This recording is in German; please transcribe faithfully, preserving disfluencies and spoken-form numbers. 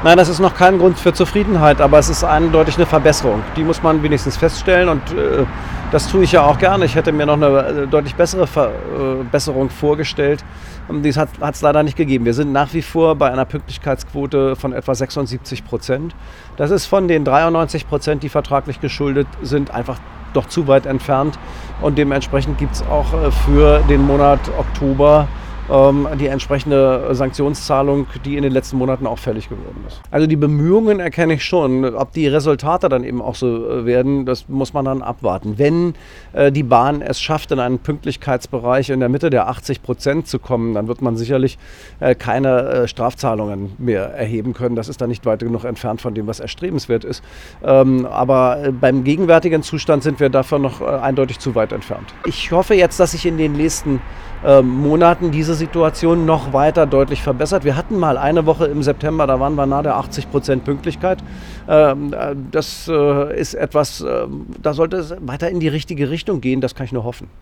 Nein, das ist noch kein Grund für Zufriedenheit, aber es ist eindeutig eine Verbesserung. Die muss man wenigstens feststellen und äh, das tue ich ja auch gerne. Ich hätte mir noch eine äh, deutlich bessere Verbesserung vorgestellt. Und die hat es leider nicht gegeben. Wir sind nach wie vor bei einer Pünktlichkeitsquote von etwa sechsundsiebzig Prozent. Das ist von den dreiundneunzig Prozent, die vertraglich geschuldet sind, einfach doch zu weit entfernt. Und dementsprechend gibt es auch äh, für den Monat Oktober die entsprechende Sanktionszahlung, die in den letzten Monaten auch fällig geworden ist. Also die Bemühungen erkenne ich schon. Ob die Resultate dann eben auch so werden, das muss man dann abwarten. Wenn äh, die Bahn es schafft, in einen Pünktlichkeitsbereich in der Mitte der achtzig Prozent zu kommen, dann wird man sicherlich äh, keine äh, Strafzahlungen mehr erheben können. Das ist dann nicht weit genug entfernt von dem, was erstrebenswert ist. Ähm, aber äh, beim gegenwärtigen Zustand sind wir davon noch äh, eindeutig zu weit entfernt. Ich hoffe jetzt, dass sich in den nächsten äh, Monaten diese Situation noch weiter deutlich verbessert. Wir hatten mal eine Woche im September, da waren wir nahe der achtzig Prozent Pünktlichkeit. Das ist etwas, da sollte es weiter in die richtige Richtung gehen, das kann ich nur hoffen.